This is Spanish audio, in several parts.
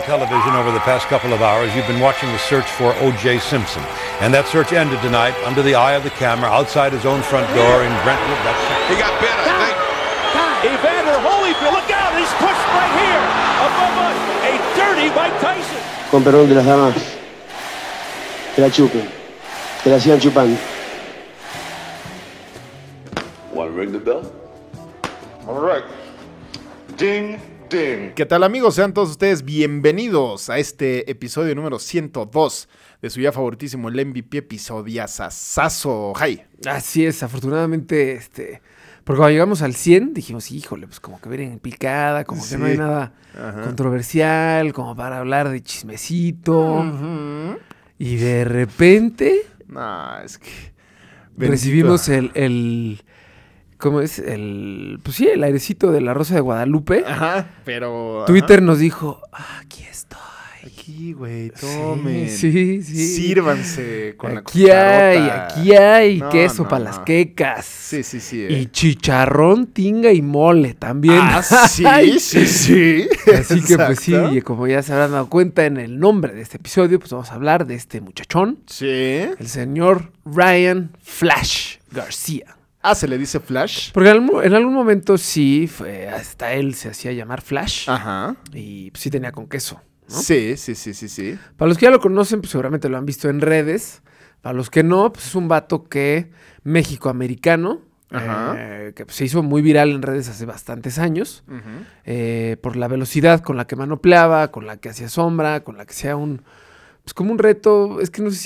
television over the past couple of hours, you've been watching the search for O.J. Simpson. And that search ended tonight under the eye of the camera outside his own front door in Brentwood. He got bit, I think. Evander Holyfield, look out, he's pushed right here. Above us, a dirty Mike Tyson. Con perdón de las damas, que la chupen, que la sigan chupando. Want to ring the bell? All right. Ding, ding. ¿Qué tal, amigos? Sean todos ustedes bienvenidos a este episodio número 102 de su ya favoritísimo, el MVP episodiazazazo. ¡Hey! Así es, afortunadamente, porque cuando llegamos al 100 dijimos, híjole, pues como que viene picada, como que no hay nada controversial, como para hablar de chismecito. Y de repente No, es que... recibimos el ¿cómo es? Pues sí, el airecito de la Rosa de Guadalupe. Ajá, pero... Twitter nos dijo, aquí estoy. Aquí, güey, tomen. Sí. Sírvanse con la Aquí hay, cucharota. aquí hay No, queso no, para no. las quecas. Sí. Y chicharrón, tinga y mole también. Ah, sí. Así que pues sí, Exacto. y como ya se habrán dado cuenta en el nombre de este episodio, pues vamos a hablar de este muchachón, Sí. el señor Ryan Flash García. Ah, ¿se le dice Flash? Porque en algún momento sí, hasta él se hacía llamar Flash. Ajá. Y pues sí tenía con queso, ¿no? Sí. Para los que ya lo conocen, pues seguramente lo han visto en redes. Para los que no, pues es un vato que México-americano, Ajá. que pues, se hizo muy viral en redes hace bastantes años, por la velocidad con la que manopleaba, con la que hacía sombra, con la que hacía pues como un reto. Es que no sé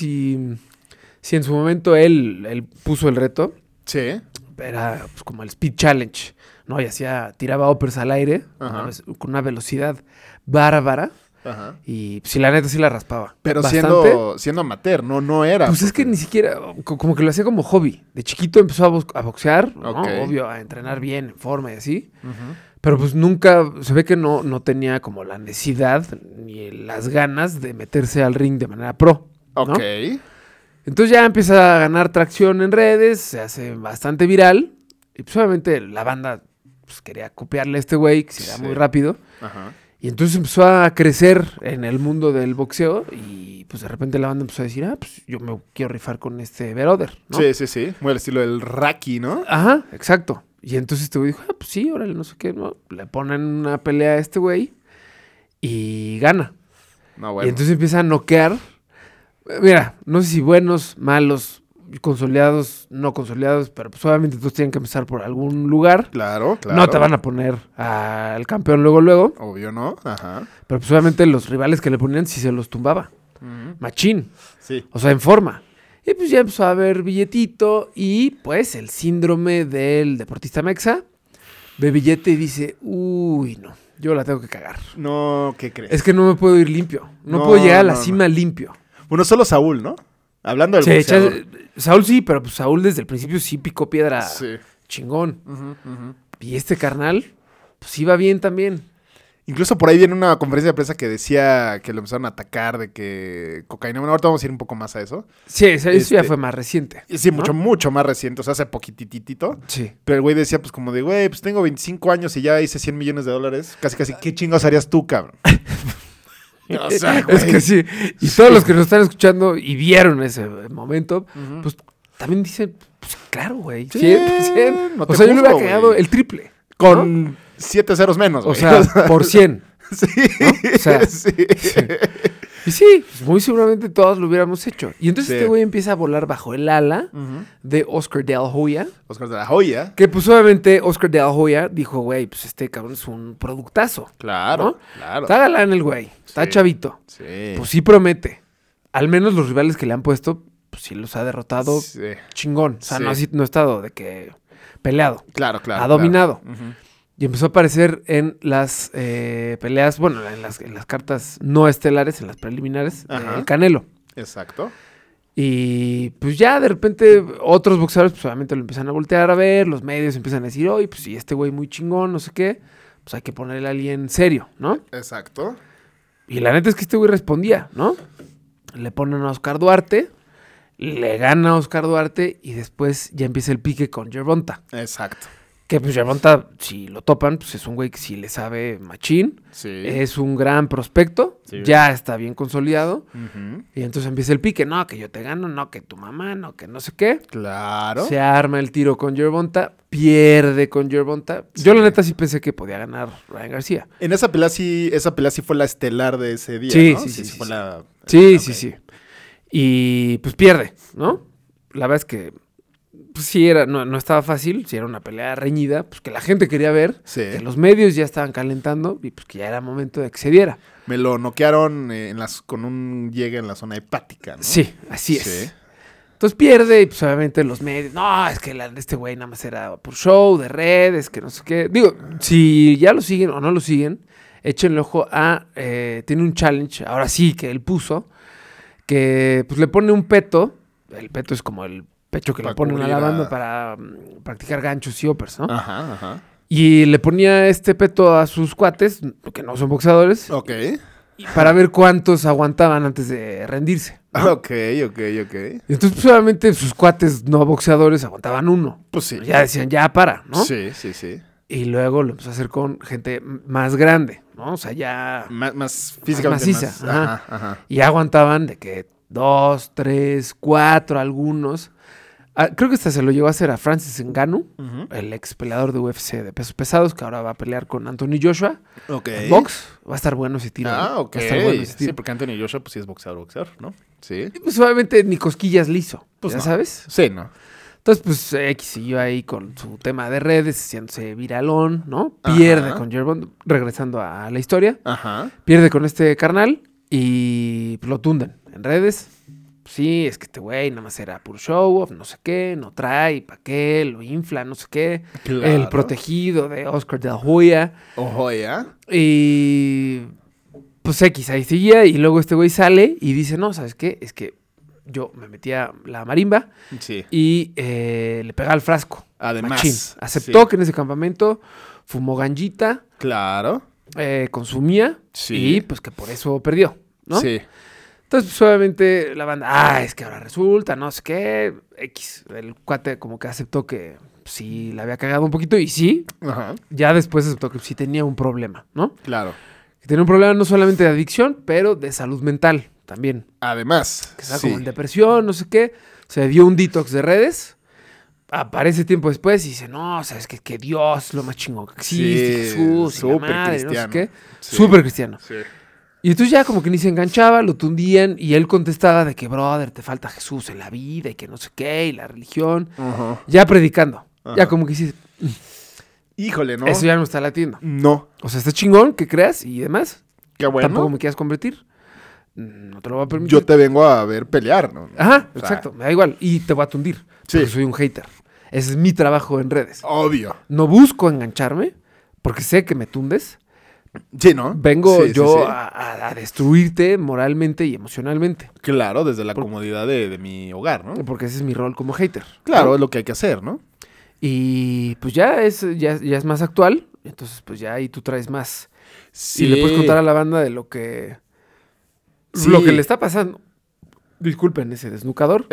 si en su momento él puso el reto. Sí. Era pues, como el Speed Challenge, ¿no? Y tiraba uppers al aire Ajá. con una velocidad bárbara. Ajá. Y pues, sí, la neta sí la raspaba. Pero bastante. siendo amateur, no era. Pues es que ni siquiera, como que lo hacía como hobby. De chiquito empezó a boxear, ¿no? Ok. Obvio, a entrenar bien, en forma y así. Pero pues nunca, se ve que no tenía como la necesidad ni las ganas de meterse al ring de manera pro, ¿no? Ok. Entonces ya empieza a ganar tracción en redes, se hace bastante viral. Y pues obviamente la banda pues, quería copiarle a este güey, que se era Sí. muy rápido. Ajá. Y entonces empezó a crecer en el mundo del boxeo y pues de repente la banda empezó a decir, pues yo me quiero rifar con este brother, ¿no? Sí. Muy al estilo del Rocky, ¿no? Ajá, exacto. Y entonces este güey dijo, pues sí, órale, no sé qué, ¿no? Le ponen una pelea a este güey y gana. No, bueno. Y entonces empieza a noquear. Mira, no sé si buenos, malos, consolidados, no consolidados, pero pues obviamente todos tienen que empezar por algún lugar. Claro. No te van a poner al campeón luego. Obvio, ¿no? Ajá. Pero pues obviamente los rivales que le ponían sí se los tumbaba. Machín. Sí. O sea, en forma. Y pues ya empezó a haber billetito y pues el síndrome del deportista mexa. Ve billete y dice, uy, no, yo la tengo que cagar. No, ¿qué crees? Es que no me puedo ir limpio. No, No, puedo llegar a la no. cima limpio. Bueno, solo Saúl, ¿no? Hablando del Sí, boxeador. Saúl sí, pero pues Saúl desde el principio sí picó piedra Sí. chingón. Y este carnal, pues iba bien también. Incluso por ahí viene una conferencia de prensa que decía que lo empezaron a atacar de que cocaína. Bueno, ahorita vamos a ir un poco más a eso. Sí, eso ya fue más reciente. Y sí, ¿no? mucho más reciente. O sea, hace poquititito. Sí. Pero el güey decía, pues como de, güey, pues tengo 25 años y ya hice $100 millones. Casi, ¿qué chingados harías tú, cabrón? O sea, güey. Es que sí. Y todos los que nos están escuchando y vieron ese momento, pues también dicen, pues claro, güey. Sí, 100%. no te O sea, yo le hubiera juzgo, cagado güey. el triple. Con 7 ceros menos, O güey. sea, por 100. Sí. ¿no? O sea, sí. Y sí, pues muy seguramente todos lo hubiéramos hecho. Y entonces Sí. este güey empieza a volar bajo el ala de Oscar De La Hoya. Oscar de la Hoya. Que pues obviamente Oscar De La Hoya dijo, güey, pues este cabrón es un productazo. Claro, ¿no? claro. Está galán el güey, está Sí. chavito. Sí. Pues sí promete. Al menos los rivales que le han puesto, pues sí los ha derrotado Sí. chingón. O sea, Sí. no ha estado de que peleado. Claro. Ha dominado. Claro. Ujú. Y empezó a aparecer en las peleas, bueno, en las cartas no estelares, en las preliminares, Ajá. del Canelo. Exacto. Y pues ya de repente otros boxeadores pues obviamente lo empiezan a voltear a ver, los medios empiezan a decir, oye, pues si este güey muy chingón, no sé qué, pues hay que ponerle a alguien serio, ¿no? Exacto. Y la neta es que este güey respondía, ¿no? Le ponen a Oscar Duarte, le gana a Oscar Duarte y después ya empieza el pique con Gervonta. Exacto. Que pues Gervonta, si lo topan, pues es un güey que sí le sabe machín. Sí. Es un gran prospecto. Sí. Ya está bien consolidado. Ujú. Y entonces empieza el pique. No, que yo te gano. No, que tu mamá. No, que no sé qué. Claro. Se arma el tiro con Gervonta. Pierde con Gervonta. Yo la neta sí pensé que podía ganar Ryan García. En esa pelea sí fue la estelar de ese día, Sí, ¿no? sí, fue sí. la... Sí, Ok. sí, sí. Y pues pierde, ¿no? La verdad es que pues, sí no estaba fácil, sí era una pelea reñida, pues que la gente quería ver, Sí. que los medios ya estaban calentando y pues que ya era momento de que se diera. Me lo noquearon con un llegue en la zona hepática, ¿no? Sí, así es. Sí. Entonces pierde y pues obviamente los medios, no, es que este güey nada más era por show, de redes, que no sé qué. Digo, si ya lo siguen o no lo siguen, échenle ojo a, tiene un challenge, ahora sí que él puso, que pues le pone un peto, el peto es como el pecho que Para le ponen a cubrir la a- banda para practicar ganchos y uppers, ¿no? Ajá, ajá. Y le ponía este peto a sus cuates, que no son boxeadores, Ok. y para ver cuántos aguantaban antes de rendirse. Ok. Y entonces, pues, obviamente, sus cuates no boxeadores aguantaban uno. Pues sí. Ya decían, ya para, ¿no? Sí. Y luego lo empezó a hacer con gente más grande, ¿no? O sea, ya... Más físicamente maciza, más. ajá. Ajá. Y ya aguantaban de que 2, 3, 4 algunos. Creo que hasta se lo llevó a hacer a Francis Ngannou, Ujú. el ex peleador de UFC de pesos pesados, que ahora va a pelear con Anthony Joshua. Ok. En box. Va a estar bueno ese tiro. Ah, ¿eh? ok. Va a estar bueno ese Sí, tiro. porque Anthony Joshua pues sí es boxeador, ¿no? Sí. Y pues obviamente ni cosquillas le hizo, Pues ¿ya no. sabes? Sí, ¿no? Entonces, pues, X siguió ahí con su tema de redes, haciéndose viralón, ¿no? Ajá. Pierde con Gervonta, regresando a la historia. Ajá. Pierde con este carnal y pues, lo tunden en redes. Sí, es que este güey nada más era puro show off, no sé qué, no trae, ¿para qué? Lo infla, no sé qué. Claro. El protegido de Oscar de la Hoya. Ojo, ¿ya? Y pues X, ahí seguía. Y luego este güey sale y dice, no, ¿sabes qué? Es que yo me metía la marimba Sí. y le pegaba al frasco. Además, Machín. Aceptó sí. que en ese campamento fumó ganjita, Claro. consumía Sí. y pues que por eso perdió, ¿no? Sí. Entonces, pues obviamente la banda, es que ahora resulta, no sé qué, X. El cuate como que aceptó que sí la había cagado un poquito y sí, Ajá. ya después aceptó que sí tenía un problema, ¿no? Claro. Que tenía un problema no solamente de adicción, pero de salud mental también. Además. Que estaba sí. como en depresión, no sé qué. Se dio un detox de redes. Aparece tiempo después y dice, no, sabes que Dios es lo más chingón que existe, Sí, Jesús, y la súper madre, no sé cristiano. qué. Sí. Súper cristiano. Sí. Y entonces ya como que ni se enganchaba, lo tundían y él contestaba de que, brother, te falta Jesús en la vida y que no sé qué, y la religión. Ajá. Ya predicando. Ajá. Ya como que dices, Híjole, ¿no? eso ya no está latiendo. No. O sea, está chingón que creas y demás. Qué bueno. Tampoco me quieras convertir. No te lo voy a permitir. Yo te vengo a ver pelear, ¿no? Ajá, O sea, exacto. Me da igual. Y te voy a tundir. Sí. Porque soy un hater. Ese es mi trabajo en redes. Obvio. No busco engancharme porque sé que me tundes. Sí, ¿no? Vengo Sí, sí, yo sí. a destruirte moralmente y emocionalmente. Claro, desde la comodidad de mi hogar, ¿no? Porque ese es mi rol como hater. Claro, ¿no? es lo que hay que hacer, ¿no? Y pues ya es más actual. Entonces, pues ya ahí tú traes más. Sí. Y le puedes contar a la banda de lo que Sí. le está pasando. Disculpen ese desnucador.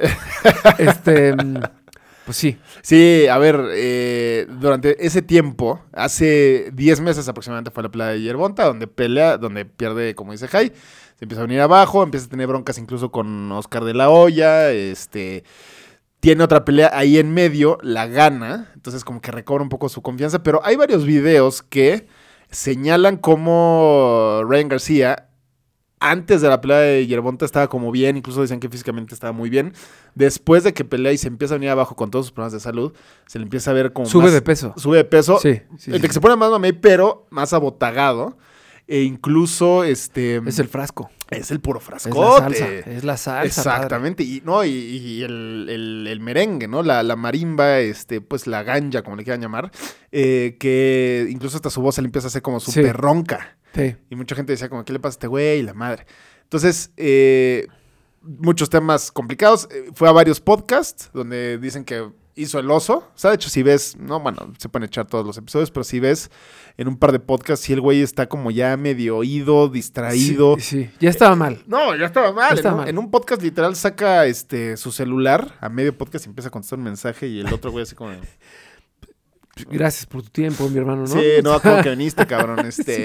Pues sí. Sí, a ver, durante ese tiempo, hace 10 meses aproximadamente fue la pelea de Gervonta, donde pierde, como dice Jai, se empieza a venir abajo, empieza a tener broncas incluso con Oscar de la Hoya, tiene otra pelea ahí en medio, la gana, entonces como que recobra un poco su confianza, pero hay varios videos que señalan cómo Ryan García, antes de la pelea de Gervonta estaba como bien, incluso decían que físicamente estaba muy bien. Después de que pelea y se empieza a venir abajo con todos sus problemas de salud, se le empieza a ver como Sube más- de peso. Sube de peso. Sí, sí, Entre sí. que se pone más mamey, pero más abotagado. E incluso, Es el frasco. es el puro Es la frascote. salsa. Es la salsa. Exactamente. Y el merengue, ¿no? La marimba, pues la ganja, como le quieran llamar. Que incluso hasta su voz se le empieza a hacer como Sí. súper ronca. padre. Sí. Y mucha gente decía como, ¿qué le pasa a este güey? Y la madre. Entonces, muchos temas complicados. Fue a varios podcasts donde dicen que hizo el oso. O sea, de hecho, si ves, no, bueno, se pueden echar todos los episodios, pero si ves en un par de podcasts, si el güey está como ya medio oído, distraído. Sí, sí. Ya estaba mal. No, ya estaba mal. Ya estaba en, mal. en un podcast literal saca su celular a medio podcast y empieza a contestar un mensaje y el otro güey así como... Gracias por tu tiempo, mi hermano, ¿no? Sí, no, como que viniste, cabrón.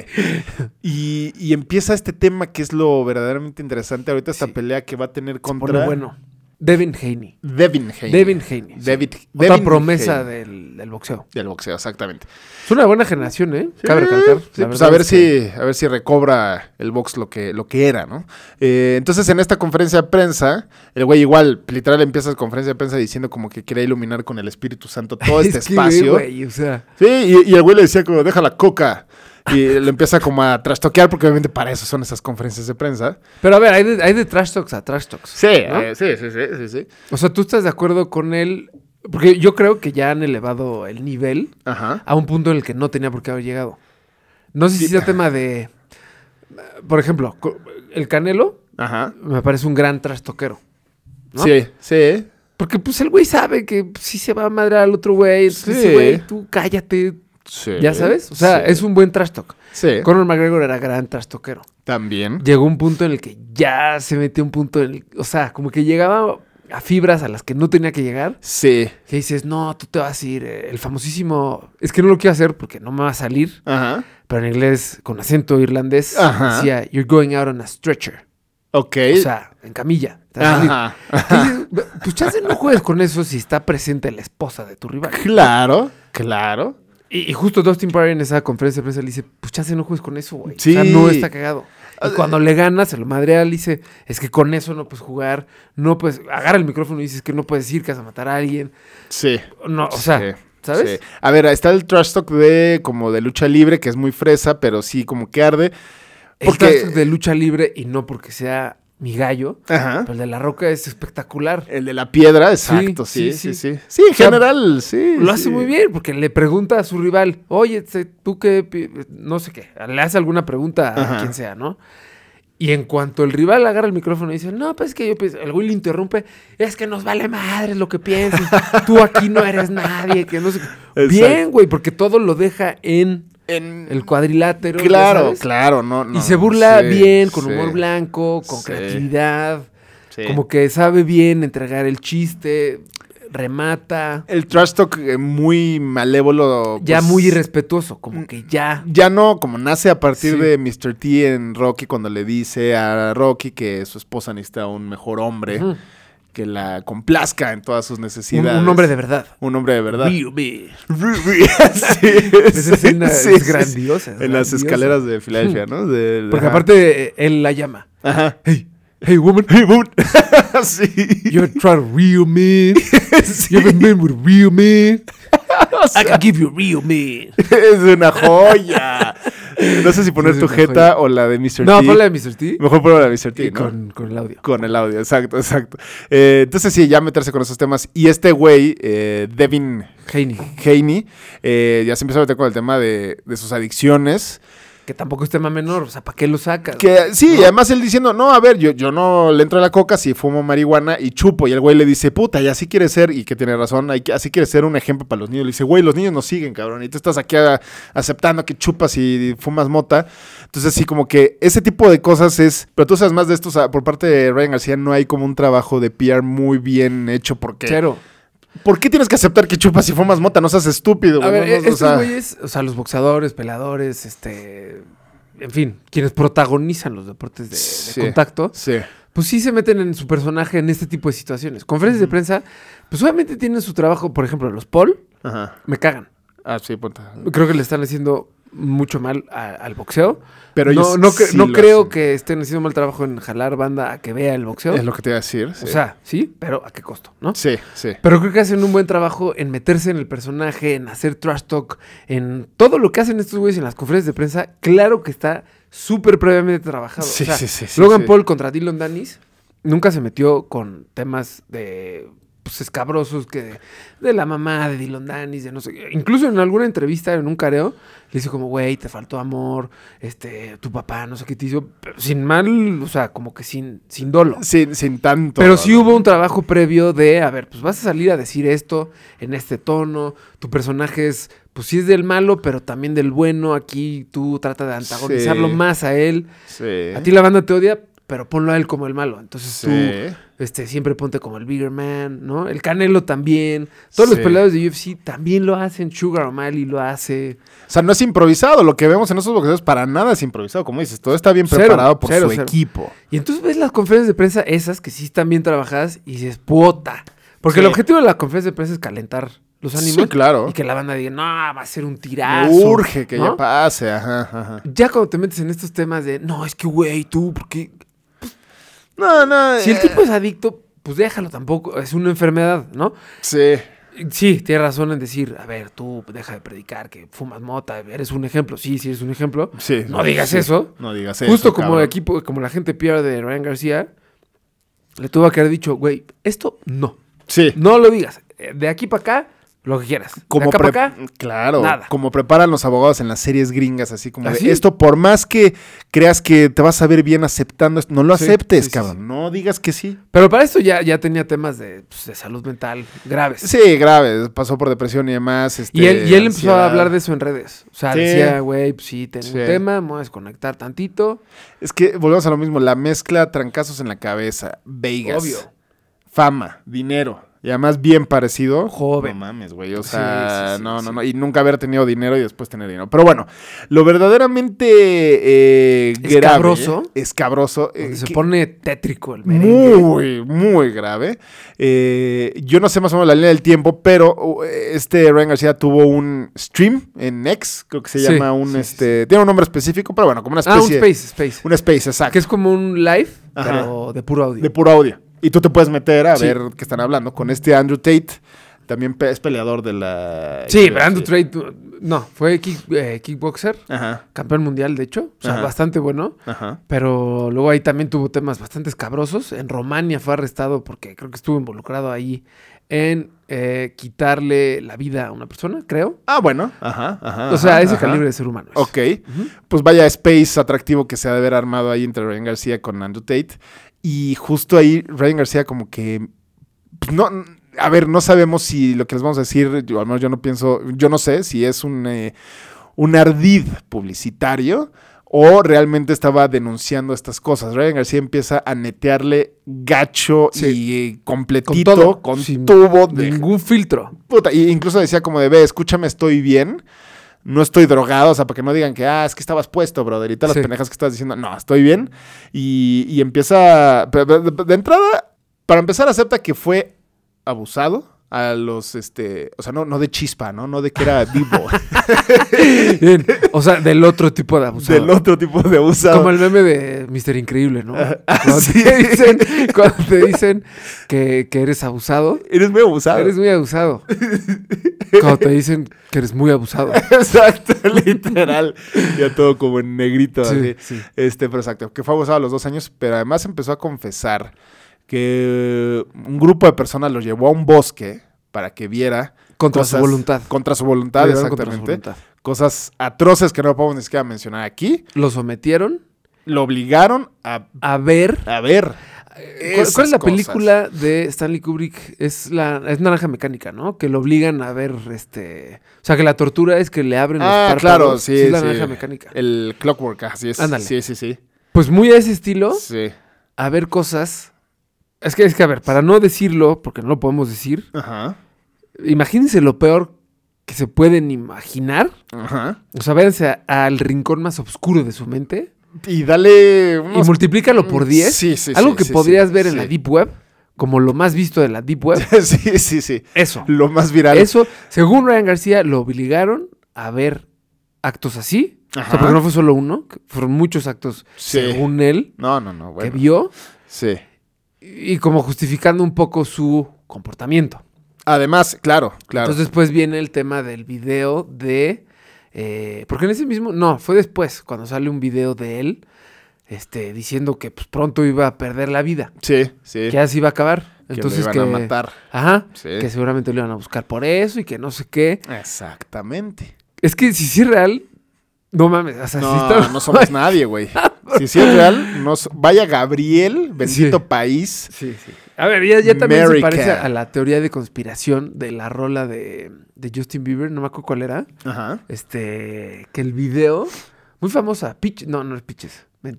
Y empieza este tema que es lo verdaderamente interesante. Ahorita esta pelea que va a tener Se contra... pone bueno. Devin Haney. Devin Haney. Otra promesa del boxeo. Del boxeo, exactamente. Es una buena generación, ¿eh? Cabe recalcar. Sí, La pues verdad a ver es que- a ver si recobra el box lo que era, ¿no? Entonces, en esta conferencia de prensa, el güey igual, literal, empieza la conferencia de prensa diciendo como que quería iluminar con el Espíritu Santo todo este Es que, espacio. güey, o sea, Sí, y el güey le decía como, deja la coca. Y lo empieza como a trastoquear, porque obviamente para eso son esas conferencias de prensa. pero a ver, hay de trash talks a trash talks. Sí, ¿no? sí. O sea, ¿tú estás de acuerdo con él? Porque yo creo que ya han elevado el nivel Ajá. a un punto en el que no tenía por qué haber llegado. No sé si sea tema de... Por ejemplo, el Canelo Ajá. me parece un gran trastoquero, ¿no? Sí. Porque pues el güey sabe que sí se va a madrear al otro güey. Entonces, Sí. güey, tú cállate. Sí. ¿Ya sabes? O sea, Sí. es un buen trash talk. Sí. Conor McGregor era gran trastoquero. También. Llegó un punto en el que ya se metió un punto en el... O sea, como que llegaba a fibras a las que no tenía que llegar. Sí. Que dices, no, tú te vas a ir. El famosísimo... Es que no lo quiero hacer porque no me va a salir. Ajá. Pero en inglés, con acento irlandés, Ajá. decía, you're going out on a stretcher. Ok. O sea, en camilla. Te vas a salir. Ajá. Entonces, pues chance no juegues con eso si está presente la esposa de tu rival. Claro. Y justo Dustin Poirier en esa conferencia de prensa le dice, pues chance no juegues con eso, güey. Sí. O sea, no está cagado. Y cuando le gana, se lo madrea, le dice, es que con eso no puedes jugar, no puedes, agarra el micrófono y dices que no puedes ir, que vas a matar a alguien. Sí. No, o sea, Sí. ¿sabes? Sí. A ver, está el trash talk de lucha libre, que es muy fresa, pero sí como que arde. El Porque... trash talk de lucha libre, y no porque sea mi gallo, Ajá. pero el de La Roca es espectacular. El de la piedra, exacto, sí. Sí, en general, sí. Lo hace sí. muy bien, porque le pregunta a su rival, oye, tú qué, no sé qué, le hace alguna pregunta Ajá. a quien sea, ¿no? Y en cuanto el rival agarra el micrófono y dice, no, pues es que yo pienso, el güey le interrumpe, es que nos vale madre lo que pienses, tú aquí no eres nadie, que no sé qué. Exacto. Bien, güey, porque todo lo deja en el cuadrilátero. ¿ya Claro, sabes? claro, no. Y se burla sí, bien, con sí. humor blanco, con Sí. creatividad, Sí. como que sabe bien entregar el chiste, remata. El trash talk muy malévolo. Ya pues, muy irrespetuoso, como que ya. Ya no, como nace a partir Sí. de Mr. T en Rocky, cuando le dice a Rocky que su esposa necesita un mejor hombre, Ujú. que la complazca en todas sus necesidades. Un hombre de verdad. Un hombre de verdad. Real man. Sí, Esa escena es grandiosa, es En las grandiosa. escaleras de Filadelfia, ¿no? Porque ajá. aparte él la llama. Ajá. Hey woman, Sí. you try real man. You ever been with a real man? I can give you a real man. Es una joya. No sé si poner Sí, tu es una jeta joya. o la de Mr. No, T. ponle a Mr. T. Mejor ponle la de Mr. T, Y ¿no? con el audio. Con el audio, exacto. Entonces sí, ya meterse con esos temas. Y este güey, Devin Haney. Haney, ya se empezó a meter con el tema de sus adicciones. Que tampoco es tema menor. O sea, ¿para qué lo sacas? Que sí, ¿No? y además él diciendo, no, a ver, yo no le entro a la coca si fumo marihuana y chupo. Y el güey le dice, puta, y así quiere ser, y que tiene razón, así quiere ser un ejemplo para los niños. Le dice, güey, los niños nos siguen, cabrón, y tú estás aquí aceptando que chupas y fumas mota. Entonces sí, como que ese tipo de cosas es... Pero tú sabes más de esto, o sea, por parte de Ryan García no hay como un trabajo de PR muy bien hecho, porque... Cero. ¿Por qué tienes que aceptar que chupas y fumas mota? No seas estúpido, A güey. ver, no, o estos sea, güeyes, o sea, los boxeadores, peleadores, en fin, quienes protagonizan los deportes de sí, contacto, Sí. pues sí se meten en su personaje en este tipo de situaciones. Conferencias de prensa, pues obviamente tienen su trabajo, por ejemplo, los Paul, Ajá. me cagan. Ah, sí, ponte. Creo que le están haciendo mucho mal al boxeo. Pero ellos no sí no lo creo hacen. que estén haciendo mal trabajo en jalar banda a que vea el boxeo. Es lo que te iba a decir. O sea, sí, pero ¿a qué costo? ¿No? Sí. Pero creo que hacen un buen trabajo en meterse en el personaje, en hacer trash talk, en todo lo que hacen estos güeyes en las conferencias de prensa. Claro que está súper previamente trabajado. Sí, O sea, sí, Logan sí. Paul contra Dylan Danis nunca se metió con temas de pues, escabrosos que de la mamá de Dylan Danis, de no sé qué. Incluso en alguna entrevista, en un careo, le dice como, güey, te faltó amor, tu papá, no sé qué te hizo. Pero sin mal, o sea, como que sin dolo. Sin tanto. Pero sí hubo un trabajo previo de, a ver, pues vas a salir a decir esto en este tono, tu personaje es, pues sí es del malo, pero también del bueno, aquí tú trata de antagonizarlo Sí. más a él. Sí. A ti la banda te odia, pero ponlo a él como el malo. Entonces Sí. tú siempre ponte como el bigger man, ¿no? El Canelo también. Todos los Sí. peleadores de UFC también lo hacen. Sugar O'Malley lo hace. O sea, no es improvisado. Lo que vemos en esos boxeadores para nada es improvisado. Como dices, todo está bien Cero, preparado por cero, su cero. equipo. Y entonces ves las conferencias de prensa esas que sí están bien trabajadas y dices, puta. Porque Sí. el objetivo de la conferencia de prensa es calentar los ánimos. Sí, claro. Y que la banda diga, no, va a ser un Me tirazo. urge que ¿no? ya pase. Ajá. Ya cuando te metes en estos temas de, no, es que güey, tú, porque No. si el tipo es adicto, pues déjalo tampoco. Es una enfermedad, ¿no? Sí. Sí, tienes razón en decir, a ver, tú deja de predicar que fumas mota, eres un ejemplo. Sí, eres un ejemplo. Sí. No digas Sí. eso. No digas eso. Justo como el cabrón. equipo, como la gente PR de Ryan García, le tuvo que haber dicho, güey, esto no. Sí. No lo digas. De aquí para acá, lo que quieras. Como de acá para acá, claro, nada. como preparan los abogados en las series gringas, así como de, ¿Así? esto, por más que creas que te vas a ver bien aceptando esto, no lo Sí, aceptes, sí, sí, cabrón. sí. No digas que sí. Pero para esto ya tenía temas de salud mental graves. Sí, grave, pasó por depresión y demás. Y él empezó a ansiedad. hablar de eso en redes. O sea, Sí. decía, güey, pues sí, tengo Sí. un tema, me voy a desconectar tantito. Es que volvemos a lo mismo, la mezcla, trancazos en la cabeza, Vegas, Obvio. fama, dinero. Y además bien parecido. Joven. No mames, güey. O Sí, sea, sí, sí, no. sí. Y nunca haber tenido dinero y después tener dinero. Pero bueno, lo verdaderamente grave. Escabroso. Donde se que- pone tétrico el merengue. muy grave. Yo no sé más o menos la línea del tiempo, pero Ryan García tuvo un stream en X, creo que se Sí, llama tiene un nombre específico, pero bueno, como una Ah, un especie. Space. Un space, exacto. Que es como un live, Ajá. pero de puro audio. De puro audio. Y tú te puedes meter a Sí. ver qué están hablando con Andrew Tate. También es peleador de la... Sí, pero Andrew Tate, no, fue kickboxer, Ajá, campeón mundial, de hecho. O sea, Ajá. bastante bueno. ajá. Pero luego ahí también tuvo temas bastante escabrosos. En Romania fue arrestado porque creo que estuvo involucrado ahí en quitarle la vida a una persona, creo. Ah, bueno. Ajá. O sea, ese ajá. calibre de ser humano. es. Ok. Pues vaya space atractivo que se ha de haber armado ahí entre Ryan García con Andrew Tate. Y justo ahí Ryan García como que... pues, no... A ver, no sabemos si lo que les vamos a decir, al menos yo no sé si es un ardid publicitario o realmente estaba denunciando estas cosas. Ryan García empieza a netearle gacho Sí. y Con completito, todo. con Sin tubo de ningún filtro. puta. Y incluso decía como de, ve, escúchame, estoy bien. No estoy drogado, o sea, para que no digan que, es que estabas puesto, brother, y todas las Sí. pendejas que estabas diciendo. No, estoy bien. Y empieza, pero de entrada, para empezar, acepta que fue abusado a los, o sea, no de chispa, ¿no? No de que era vivo. Bien. O sea, del otro tipo de abusado. Del otro tipo de abusado. Como el meme de Mr. Increíble, ¿no? Cuando, sí. cuando te dicen que eres abusado, Eres muy abusado. eres muy abusado. Cuando te dicen que eres muy abusado. Exacto, literal. Ya todo como en negrito. Sí, así. sí. Pero exacto, que fue abusado a los 2 años, pero además empezó a confesar que un grupo de personas lo llevó a un bosque para que viera Contra su voluntad. Contra su voluntad, Lo llevaron contra su exactamente. voluntad. Cosas atroces que no podemos ni siquiera mencionar aquí. Lo sometieron Lo obligaron a ver. ¿Cuál esas es la cosas. película de Stanley Kubrick? Es Naranja Mecánica, ¿no? Que lo obligan a ver, O sea, que la tortura es que le abren los párpados. Claro, sí. Es la sí. Naranja Mecánica. El Clockwork, así es. Ándale. Sí. Pues muy a ese estilo, Sí. a ver cosas... Es que, a ver, para no decirlo, porque no lo podemos decir, Ajá. imagínense lo peor que se pueden imaginar. Ajá. O sea, váyanse al rincón más oscuro de su mente Y dale y multiplícalo por 10. Sí, Algo que podrías ver en sí. la Deep Web, como lo más visto de la Deep Web. Sí. Eso. Lo más viral. Eso, según Ryan García, lo obligaron a ver actos así. O Ajá. sea, porque no fue solo uno, que fueron muchos actos, Sí. según él, No, bueno. que vio, Sí. y como justificando un poco su comportamiento. Además, claro. Entonces después viene el tema del video de... porque en ese mismo... No, fue después, cuando sale un video de él diciendo que pues, pronto iba a perder la vida, sí. que ya se iba a acabar. Que Entonces lo iban a matar. Ajá, Sí. que seguramente lo iban a buscar por eso y que no sé qué. Exactamente. Es que si sí es real, no mames. O sea, sí está- No somos nadie, güey. Si sí es real, vaya Gabriel, bendito Sí. país. Sí. A ver, ya también se America. parece a la teoría de conspiración de la rola de Justin Bieber, no me acuerdo cuál era. Ajá. Que el video, muy famosa, no es Pitches, mentira.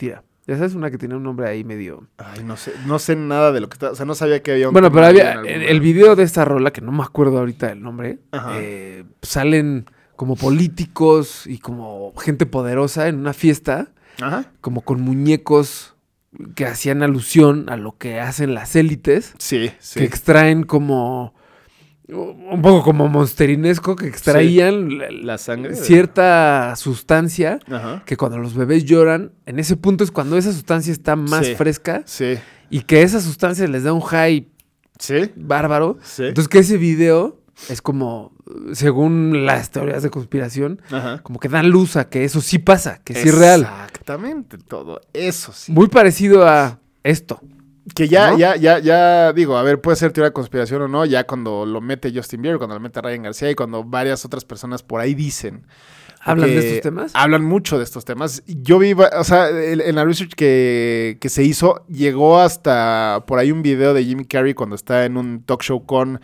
Ya sabes, una que tiene un nombre ahí medio... Ay, no sé nada de lo que está... O sea, no sabía que había un... Bueno, pero tema había... ahí en En alguna- el video de esta rola, que no me acuerdo ahorita del nombre, Ajá. salen como políticos y como gente poderosa en una fiesta, Ajá. como con muñecos que hacían alusión a lo que hacen las élites, Sí, sí. que extraen como... Un poco como monsterinesco, que extraían La sangre. cierta sustancia Ajá. que cuando los bebés lloran, en ese punto es cuando esa sustancia está más Sí. fresca Sí. y que esa sustancia les da un high Sí. bárbaro. Sí. Entonces que ese video es como, según las teorías de conspiración, Ajá. como que dan luz a que eso sí pasa, que sí es real. Exactamente, todo eso sí. Muy parecido a esto. Que ya, ¿no? ya, digo, a ver, puede ser teoría de conspiración o no, ya cuando lo mete Justin Bieber, cuando lo mete Ryan García y cuando varias otras personas por ahí dicen. ¿Hablan que de estos temas? Hablan mucho de estos temas. Yo vi, o sea, en la research que se hizo, llegó hasta por ahí un video de Jim Carrey cuando está en un talk show con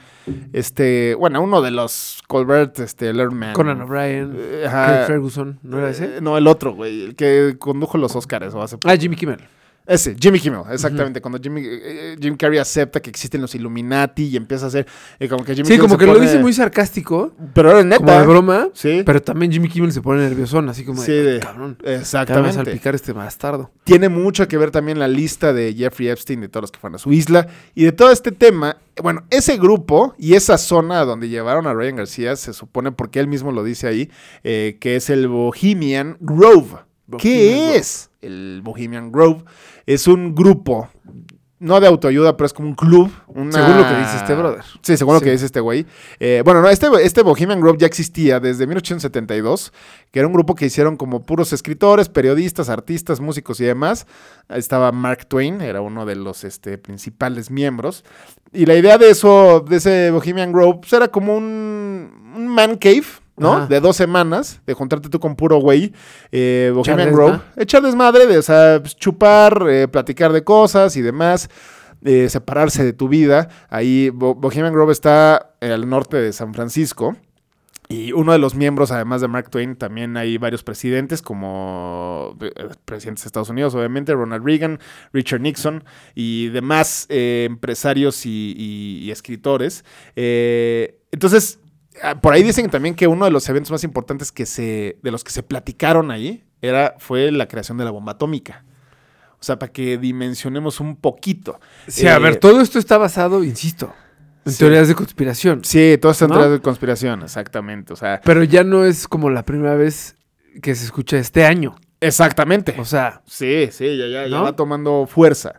uno de los Colbert, Letterman. Conan O'Brien, Ajá. Craig Ferguson, ¿no era ese? No, el otro, güey, el que condujo los Oscars o hace Ah, Jimmy Kimmel. ese, Jimmy Kimmel, exactamente. Cuando Jim Carrey acepta que existen los Illuminati y empieza a hacer como que Jimmy Sí, Kimmel como se que lo pone- dice muy sarcástico, Pero era neta. como de broma, Sí. pero también Jimmy Kimmel se pone nerviosón, así como Sí, de, de- cabrón, te van a Exactamente. salpicar este bastardo. Tiene mucho que ver también la lista de Jeffrey Epstein, de todos los que fueron a su isla y de todo este tema. Bueno, ese grupo y esa zona donde llevaron a Ryan García se supone, porque él mismo lo dice ahí, que es el Bohemian Grove. ¿Qué es el Bohemian Grove? Es un grupo, no de autoayuda, pero es como un club. Según lo que dice este brother. Sí, según lo Sí. que dice este güey. Bueno, no, este Bohemian Grove ya existía desde 1872, que era un grupo que hicieron como puros escritores, periodistas, artistas, músicos y demás. Ahí estaba Mark Twain, era uno de los principales miembros. Y la idea de eso, de ese Bohemian Grove, pues era como un man cave, ¿no? Ajá. De 2 semanas, de juntarte tú con puro güey. Bohemian Echar Grove. Echar desmadre, o sea, pues, chupar, platicar de cosas y demás. Separarse de tu vida. Ahí Bohemian Grove está al norte de San Francisco. Y uno de los miembros, además de Mark Twain, también hay varios presidentes, como presidentes de Estados Unidos, obviamente, Ronald Reagan, Richard Nixon y demás empresarios y escritores. Entonces, por ahí dicen también que uno de los eventos más importantes de los que se platicaron ahí fue la creación de la bomba atómica. O sea, para que dimensionemos un poquito. Sí, a ver, todo esto está basado, insisto, en sí. teorías de conspiración. Sí, todas están ¿no? teorías de conspiración, exactamente. O sea, Pero ya no es como la primera vez que se escucha este año. exactamente. O sea, Sí, ya ¿no? va tomando fuerza.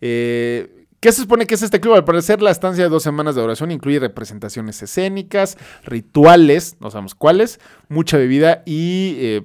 ¿Qué se supone que es este club? Al parecer, la estancia de 2 semanas de duración incluye representaciones escénicas, rituales, no sabemos cuáles, mucha bebida y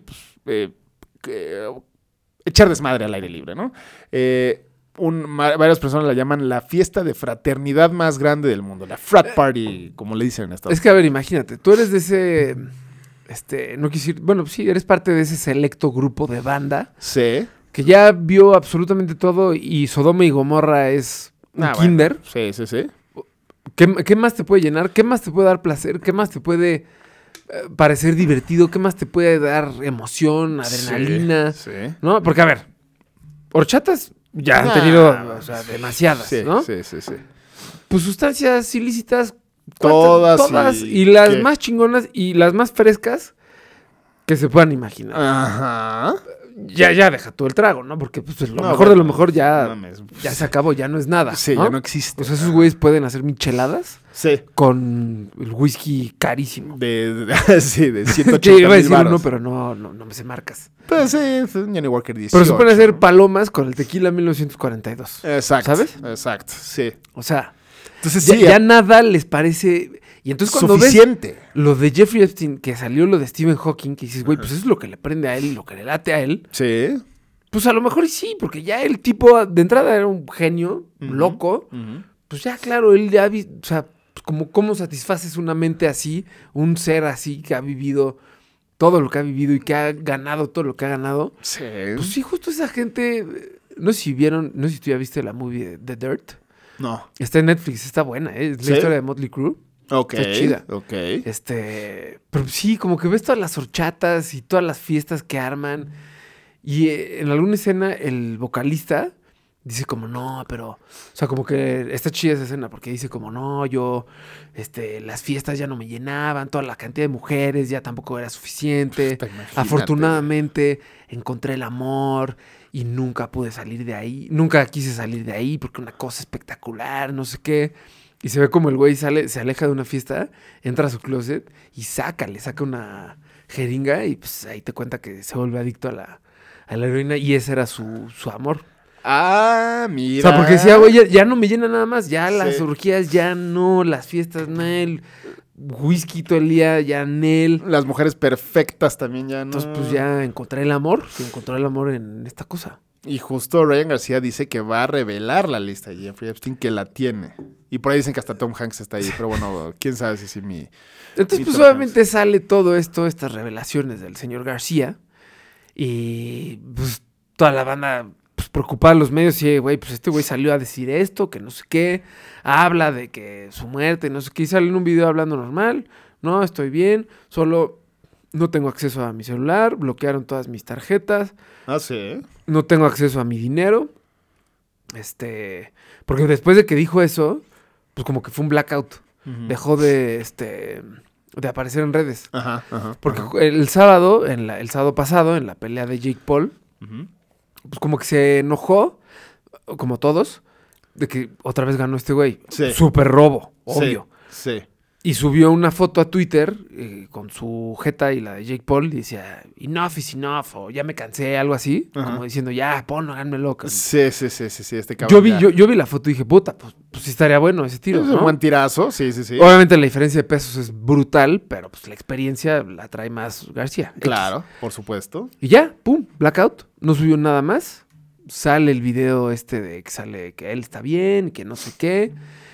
echar desmadre al aire libre, ¿no? Varias personas la llaman la fiesta de fraternidad más grande del mundo, la frat party, como le dicen en Estados es que a ver, imagínate, tú eres de ese, no quise decir, bueno, sí, eres parte de ese selecto grupo de banda Sí. que ya vio absolutamente todo y Sodoma y Gomorra es un kinder. Bueno, sí. ¿Qué más te puede llenar? ¿Qué más te puede dar placer? ¿Qué más te puede parecer divertido? ¿Qué más te puede dar emoción, adrenalina? Sí. ¿No? Porque, a ver, horchatas ya han tenido demasiadas, ¿no? Sí. Pues sustancias ilícitas, Todas todas y- y las ¿qué? más chingonas y las más frescas que se puedan imaginar. Ajá. Ya deja todo el trago, ¿no? Porque pues, lo No, mejor de bueno, lo mejor ya mames. se acabó, ya no es nada. Sí, ya no existe. O sea, esos güeyes pueden hacer micheladas Sí. con el whisky carísimo. Sí, de 180 Sí, iba a decir varos. uno, pero no me sé marcas. Pues sí, es un Johnny Walker 18. Pero se pueden hacer palomas con el tequila 1942. Exacto. ¿sabes? Exacto, sí. O sea, Entonces ya, sí, ya nada les parece... Y entonces cuando suficiente. ves lo de Jeffrey Epstein, que salió lo de Stephen Hawking, que dices, güey, pues eso es lo que le prende a él y lo que le late a él, Sí. pues a lo mejor sí, porque ya el tipo de entrada era un genio, loco, pues ya claro, él ya, o sea, pues como cómo satisfaces una mente así, un ser así que ha vivido todo lo que ha vivido y que ha ganado todo lo que ha ganado. Sí. Pues sí, justo esa gente, no sé si vieron, no sé si tú ya viste la movie de The Dirt. No. Está en Netflix, está buena, es la ¿Sí? historia de Motley Crue. Ok. Está chida. Ok. Pero sí, como que ves todas las horchatas y todas las fiestas que arman. Y en alguna escena el vocalista dice como, no, pero... O sea, como que está chida esa escena porque dice como, no, yo... las fiestas ya no me llenaban, toda la cantidad de mujeres ya tampoco era suficiente. Afortunadamente encontré el amor y nunca pude salir de ahí. Nunca quise salir de ahí porque una cosa espectacular, no sé qué. Y se ve como el güey se aleja de una fiesta, entra a su closet y le saca una jeringa y pues ahí te cuenta que se vuelve adicto a la heroína y ese era su amor. Ah, mira. O sea, porque decía, güey, ya no me llena nada más, ya las orgías, ya no, las fiestas, el whisky todo el día, ya Nel. Las mujeres perfectas también ya no. Entonces, pues ya encontré el amor en esta cosa. Y justo Ryan García dice que va a revelar la lista de Jeffrey Epstein, que la tiene. Y por ahí dicen que hasta Tom Hanks está ahí, pero bueno, quién sabe si mi... Entonces, pues obviamente sale todo esto, estas revelaciones del señor García. Y pues toda la banda... Pues preocupada los medios y, güey, pues este güey salió a decir esto, que no sé qué, habla de que su muerte, no sé qué, y sale en un video hablando normal, no, estoy bien, solo no tengo acceso a mi celular, bloquearon todas mis tarjetas. Ah, sí. No tengo acceso a mi dinero, porque después de que dijo eso, pues como que fue un blackout, dejó de aparecer en redes. Ajá. Porque el sábado pasado, en la pelea de Jake Paul, pues como que se enojó, como todos, de que otra vez ganó este güey. Sí. Súper robo, obvio. Sí. Y subió una foto a Twitter con su jeta y la de Jake Paul y decía, enough is enough, o ya me cansé, algo así. Ajá. Como diciendo, ya, háganme loca. Sí, este cabrón. Yo vi la foto y dije, puta, pues sí estaría bueno ese tiro, Es ¿no? un buen tirazo, sí. Obviamente la diferencia de pesos es brutal, pero pues la experiencia la trae más García. Claro, por supuesto. Y ya, pum, blackout. No subió nada más. Sale el video de que sale que él está bien, que no sé qué.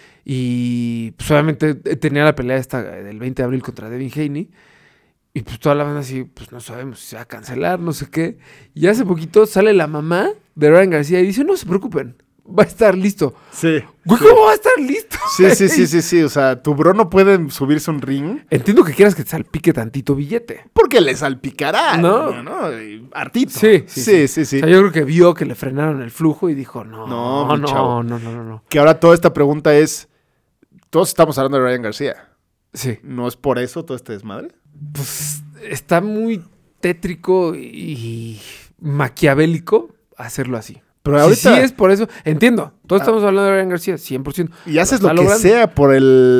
Y pues obviamente tenía la pelea esta del 20 de abril contra Devin Haney. Y pues toda la banda así, pues no sabemos si se va a cancelar, no sé qué. Y hace poquito sale la mamá de Ryan García y dice, no se preocupen, va a estar listo. Sí. Güey, ¿cómo va a estar listo? Sí. O sea, tu bro no puede subirse a un ring. Entiendo que quieras que te salpique tantito billete. Porque le salpicará. ¿No? Hartito. Sí. Sí. O sea, yo creo que vio que le frenaron el flujo y dijo, No, mi chavo. no. Que ahora toda esta pregunta es, todos estamos hablando de Ryan García. Sí. ¿No es por eso todo este desmadre? Pues está muy tétrico y maquiavélico hacerlo así. Pero ahorita... Sí es por eso. Entiendo. Todos estamos hablando de Ryan García, 100%. Y haces lo que sea por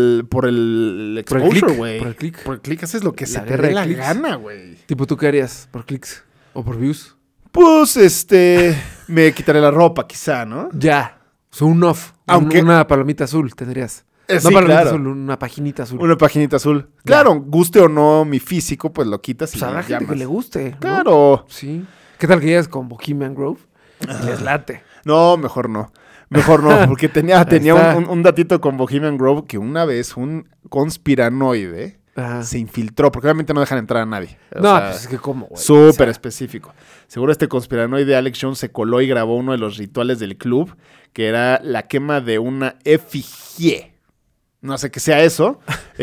el exposure, güey. Por el click. Por el click haces lo que se te guerra dé de la clics. gana, güey. Tipo, ¿tú qué harías? ¿Por clics? ¿O por views? Pues, me quitaré la ropa, quizá, ¿no? Ya. O sea, un off. Aunque... Una palomita azul tendrías. Sí, no palomita claro. azul, una paginita azul. Una paginita azul. Claro, guste o no mi físico, pues lo quitas y Pues habrá le gente llamas. que le guste, ¿no? Claro. Sí. ¿Qué tal que llegas con Bohemian Grove? Y les late. No, mejor no. Porque tenía un datito con Bohemian Grove que una vez un conspiranoide se infiltró, porque obviamente no dejan entrar a nadie. O sea, Pues es que cómo, güey. Súper específico. Seguro este conspiranoide Alex Jones se coló y grabó uno de los rituales del club, que era la quema de una efigie. No sé qué sea eso,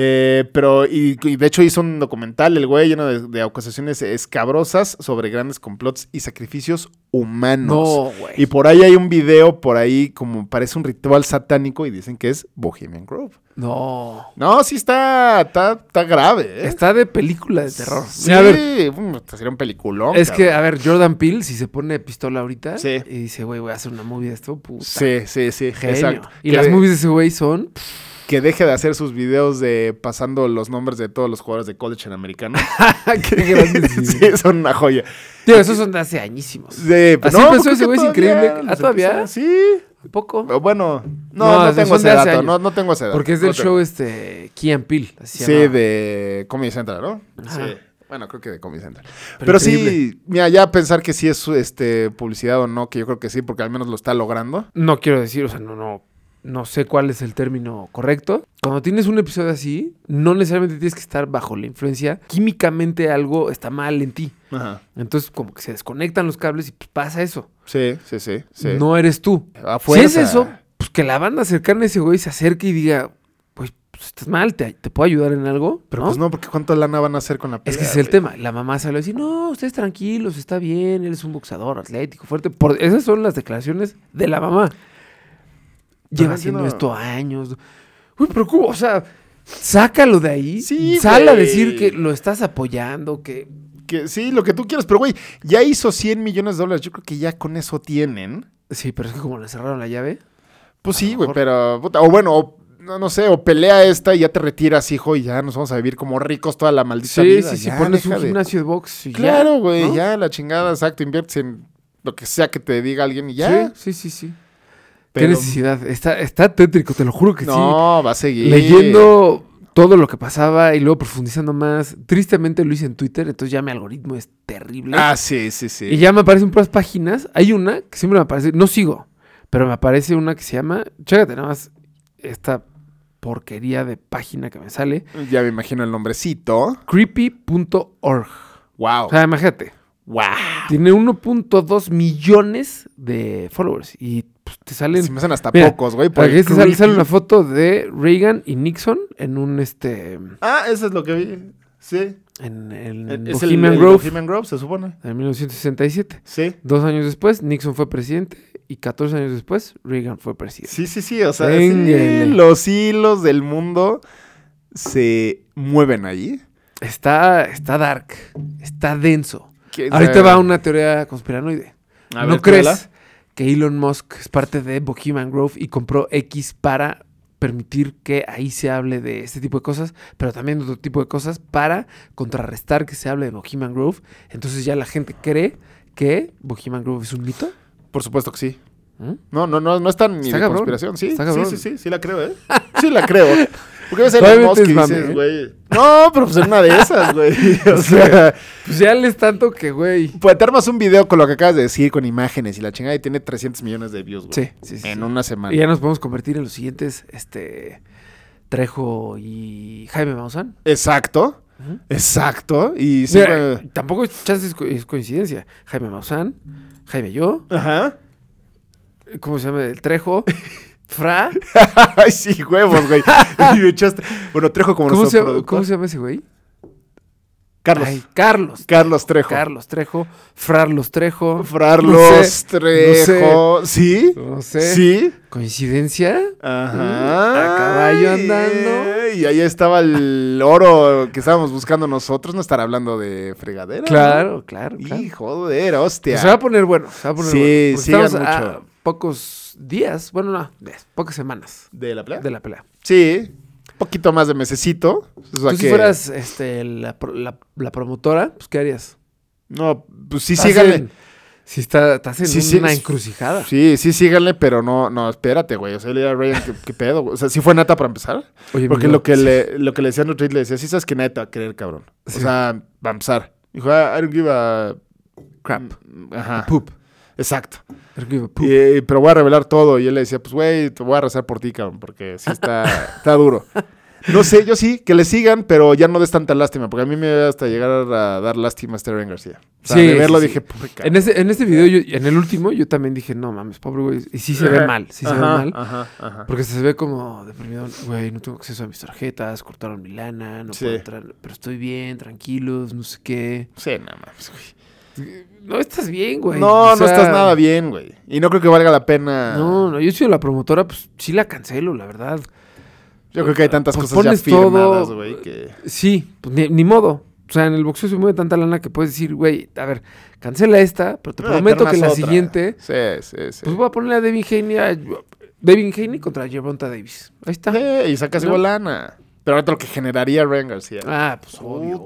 pero y de hecho hizo un documental el güey lleno de acusaciones escabrosas sobre grandes complots y sacrificios humanos. No, güey. Y por ahí hay un video, por ahí como parece un ritual satánico y dicen que es Bohemian Grove. No. No, sí está grave, ¿eh? Está de película de terror. Sí, A ver, sería un peliculón. es que, cabrón. a ver, Jordan Peele, si se pone pistola ahorita Sí. y dice, güey, voy a hacer una movie de esto, puta. Sí, Genio. exacto. Y las movies de ese güey son... Que deje de hacer sus videos de pasando los nombres de todos los jugadores de college en americano. Qué grandes. Sí, son una joya. Tío, esos son de hace añísimos. Sí, pero Así no, empezó creo ese que güey, es todavía increíble. los ¿Todavía? empezaron, sí. ¿Un poco? Bueno, No, no tengo son ese de hace dato. años. No tengo ese dato. Porque es del No tengo. show Key and Peele. Así se Sí, llamaba. de Comedy Central, ¿no? Ajá. Sí. Bueno, creo que de Comedy Central. Pero sí, mira, ya pensar que sí es publicidad o no, que yo creo que sí, porque al menos lo está logrando. No quiero decir, o sea, no sé cuál es el término correcto. Cuando tienes un episodio así, no necesariamente tienes que estar bajo la influencia. Químicamente algo está mal en ti. Ajá. Entonces, como que se desconectan los cables y pues, pasa eso. Sí. No eres tú. A Si fuerza. es eso, pues que la banda cercana a ese güey se acerque y diga, pues pues estás mal, ¿te puedo ayudar en algo? Pero pues no, porque ¿cuánto lana van a hacer con la pelea? Es que ese es el güey? tema. La mamá salió a decir, no, ustedes tranquilos, está bien, él es un boxeador atlético, fuerte. Esas son las declaraciones de la mamá. Lleva haciendo esto años. Uy, pero ¿cómo? O sea, sácalo de ahí. Sí, Sal a güey. decir que lo estás apoyando, que... Que sí, lo que tú quieras, pero güey, ya hizo $100 millones. Yo creo que ya con eso tienen. Sí, pero es que como le cerraron la llave... Pues A sí, lo güey, mejor. pero... puta, o bueno, no sé, o pelea esta y ya te retiras, hijo, y ya nos vamos a vivir como ricos toda la maldita Sí, vida. sí, sí, Ya, pones un deja de- gimnasio de box y Claro, ya, güey, ¿no? ya la chingada, exacto, inviertes en lo que sea que te diga alguien y ya. Sí. Pero- Qué necesidad. Está tétrico, te lo juro que sí. No, va a seguir. Leyendo todo lo que pasaba y luego profundizando más. Tristemente lo hice en Twitter, entonces ya mi algoritmo es terrible. Ah, sí. Y ya me aparecen puras páginas. Hay una que siempre me aparece, no sigo, pero me aparece una que se llama, chécate nada más esta porquería de página que me sale, Ya me imagino el nombrecito. creepy.org. Wow. O sea, imagínate, Wow. tiene 1.2 millones de followers y pues, te salen... Se me hacen hasta Mira, pocos, güey. por Aquí el te sale creepy. una foto de Reagan y Nixon en un Ah, eso es lo que vi. Sí. en Es Bohemian el Grove Bohemian Grove, se supone. en 1967. Sí. 2 años después, Nixon fue presidente y 14 años después, Reagan fue presidente. Sí. O sea, Véngale. sí, los hilos del mundo se mueven allí. Está dark, está denso. ¿Quién Ahorita sabe? va una teoría conspiranoide. A ¿No ver, crees tírala. que Elon Musk es parte de Bohemian Grove y compró X para permitir que ahí se hable de este tipo de cosas, pero también de otro tipo de cosas para contrarrestar que se hable de Bohemian Grove? Entonces ya la gente cree que Bohemian Grove es un mito. Por supuesto que sí. ¿Mm? No es tan ni Está de cabrón. conspiración. Sí, Está cabrón. sí la creo, ¿eh? Sí la creo. Porque ves el Obviamente Musk es y mame, dices, ¿eh? güey. No, pero pues en una de esas, güey. O sea, Pues ya les tanto que, güey. pues te armas un video con lo que acabas de decir, con imágenes y la chingada, y tiene 300 millones de views, güey. Sí. En una semana. Y ya nos podemos convertir en los siguientes, Trejo y Jaime Maussan. Exacto. Ujú. Exacto. Y sí, Mira, güey. tampoco es chance, es coincidencia. Jaime Maussan, Jaime yo, Ajá. ¿cómo se llama? El Trejo, Fra. Ay, sí, huevos, güey. Y me echaste. Bueno, Trejo como ¿Cómo nuestro se productor. llama ese güey? Carlos. Ay, Carlos. Carlos Trejo. Carlos Trejo, Frarlos Trejo. Frarlos No sé, Trejo. ¿Sí? No sé. ¿Sí? ¿Coincidencia? Ajá. A caballo andando. Y ahí estaba el oro que estábamos buscando nosotros. No estar hablando de fregadera. Claro. ¿no? Y joder, hostia. Pues se va a poner bueno. Se va a poner Sí, bueno. Porque sigan estamos a mucho. pocos días. Bueno, no, pocas semanas ¿De la playa? de la pelea. Sí. Un poquito más de mesecito. O sea Tú si que- fueras la promotora, pues ¿qué harías? No, pues sí, Estás síganle. Si estás en Sí, una sí. encrucijada. Sí, síganle, pero no, espérate, güey. O sea, le diría a Ryan, ¿qué pedo? Güey? O sea, sí fue neta para empezar. Oye, Porque amigo, lo que le decía a Nutrit, le decía, sí sabes que nadie te va a querer, cabrón. O Sí. sea, va a empezar. Dijo, I don't give a... crap. Ajá. Poop. Exacto. I don't give a poop. Pero voy a revelar todo. Y él le decía, pues, güey, te voy a rezar por ti, cabrón, porque sí está duro. No sé, yo sí, que le sigan, pero ya no des tanta lástima, porque a mí me va hasta llegar a dar lástima a Sterling García. O sea, Sí, de verlo sí, dije, sí. pobre cabrón. En este video, en el último, yo también dije, no mames, pobre güey. Y sí se ve mal, sí se ve mal. Ajá. Porque se ve como deprimido. Güey, no tengo acceso a mis tarjetas, cortaron mi lana, no Sí. puedo entrar. Pero estoy bien, tranquilos, no sé qué. Sí, nada más, güey. No estás bien, güey. No, O no sea, estás nada bien, güey. Y no creo que valga la pena. No, yo soy la promotora, pues sí la cancelo, la verdad. Yo creo que hay tantas Pues cosas ya pones firmadas, todo, güey, que... Sí, pues ni modo. O sea, en el boxeo se mueve tanta lana que puedes decir, güey, a ver, cancela esta, pero te prometo que la siguiente, Sí. pues voy a ponerle a Devin Haney contra Gervonta Davis. Ahí está. Sí, y sacas ¿No? igual lana. Pero ahorita lo que generaría Ryan García. Ah, pues obvio.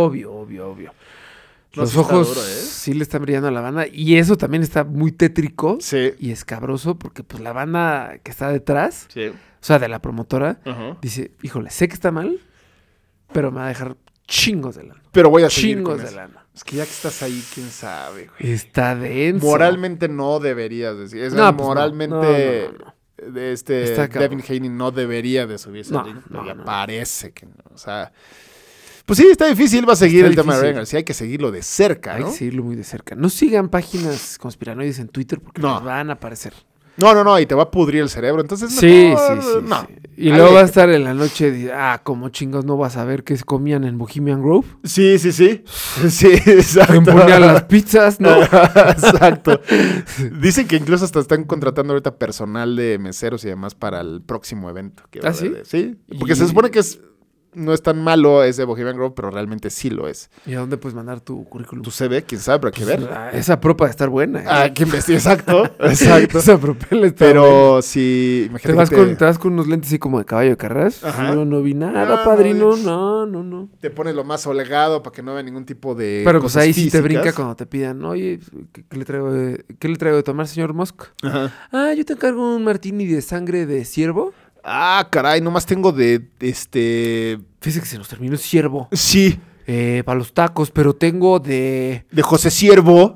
No, Los sí está ojos duro, ¿eh? sí le están brillando a la banda y eso también está muy tétrico Sí. y escabroso porque pues la banda que está detrás, Sí. o sea, de la promotora, Ajá. dice, híjole, sé que está mal, pero me va a dejar chingos de lana. Pero voy a seguir Chingos con de eso. lana. Es que ya que estás ahí, quién sabe, güey. Está denso. Moralmente no deberías decir. Es No, pues no. moralmente... No. De Está cabrón. Devin Haney no debería de subirse No, al ring, pero no, ya no. parece que no. O sea... Pues sí, está difícil, va a seguir Está el tema de difícil. Ryan García. Hay que seguirlo de cerca, Hay ¿no? que seguirlo muy de cerca. No sigan páginas conspiranoides en Twitter porque No. les van a aparecer. No, y te va a pudrir el cerebro. Entonces, Sí, mejor, sí. no. Y luego va a estar en la noche, como chingos no vas a ver qué se comían en Bohemian Grove. Sí. Sí, exacto. Empuñan las pizzas, ¿no? Exacto. Dicen que incluso hasta están contratando ahorita personal de meseros y demás para el próximo evento. Que va a ¿sí? haber. Sí, porque se supone que no es tan malo ese Bohemian Grove, pero realmente sí lo es. ¿Y a dónde puedes mandar tu currículum? Tu CV, quién sabe, pero hay que ver. Esa propa de estar buena. Que investigue, exacto. Esa propela está buena. Pero sí, ¿Te vas con unos lentes así como de caballo de carreras? Ajá. No vi nada, padrino. No. Te pones lo más holgado para que no haya ningún tipo de Pero pues cosas ahí sí te físicas. brinca cuando te pidan, oye, ¿qué le traigo de tomar, señor Musk? Ajá. Yo te encargo un martini de sangre de ciervo. Caray, nomás tengo de Fíjese que se nos terminó el ciervo. Sí, Para los tacos, pero tengo de... de José Siervo.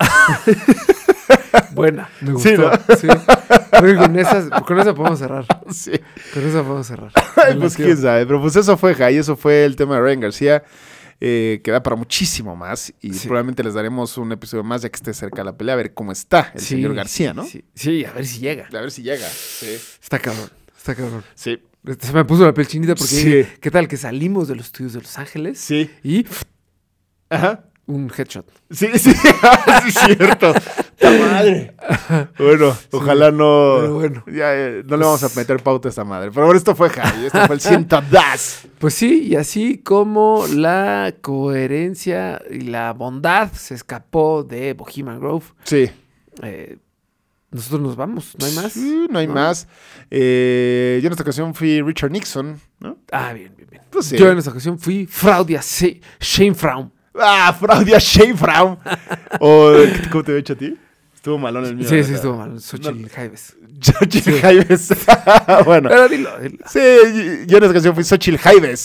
Buena, me gustó. Sí, ¿no? Sí. Creo que con esa podemos cerrar. Sí. Con esa podemos cerrar. Ay, pues quién sabe, pero pues eso fue, Jai, eso fue el tema de Ryan García. Queda para muchísimo más y probablemente les daremos un episodio más ya que esté cerca de la pelea, a ver cómo está el señor García, ¿no? Sí, a ver si llega. A ver si llega. Sí. Está cabrón. Sí. Se me puso la piel chinita porque Sí. ¿qué tal que salimos de los estudios de Los Ángeles? Sí. Y Ajá. un headshot. Sí, sí, es cierto. ¡Ta madre! Bueno, ojalá no. Pero bueno. Ya, no le vamos a meter pauta a esta madre. Pero bueno, esto fue Jai, esto fue el 102. Pues sí, y así como la coherencia y la bondad se escapó de Bohemian Grove, Sí. nosotros nos vamos, no hay más. Sí, no hay más. Yo en esta ocasión fui Richard Nixon, ¿no? Bien. Pues sí. Yo en esta ocasión fui Fraudia Sheinfraum. Fraudia Sheinfraum. ¿Cómo te había hecho a ti? Estuvo malón el mío. Sí, ¿verdad? estuvo mal. Xochitl Jaives. Xochitl Jaives. Bueno. Pero dilo. Sí, yo en esta ocasión fui Xochitl Jaives.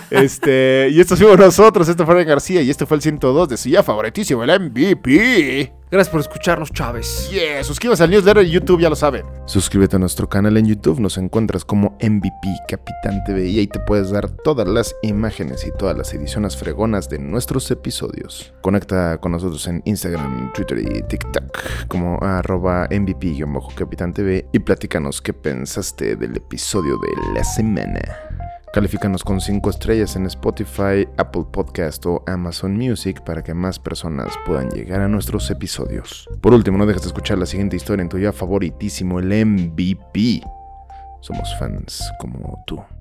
Y estos fuimos nosotros. Esto fue Ryan García. Y este fue el 102 de su ya favoritísimo, el MVP. Gracias por escucharnos, Chávez. Yeah, suscríbase al newsletter de YouTube, ya lo saben. Suscríbete a nuestro canal en YouTube, nos encuentras como MVP Capitán TV y ahí te puedes dar todas las imágenes y todas las ediciones fregonas de nuestros episodios. Conecta con nosotros en Instagram, Twitter y TikTok como @MVP-Capitán TV y platícanos qué pensaste del episodio de la semana. Califícanos con 5 estrellas en Spotify, Apple Podcast o Amazon Music para que más personas puedan llegar a nuestros episodios. Por último, no dejes de escuchar la siguiente historia en tu ya favoritísimo, el MVP. Somos fans como tú.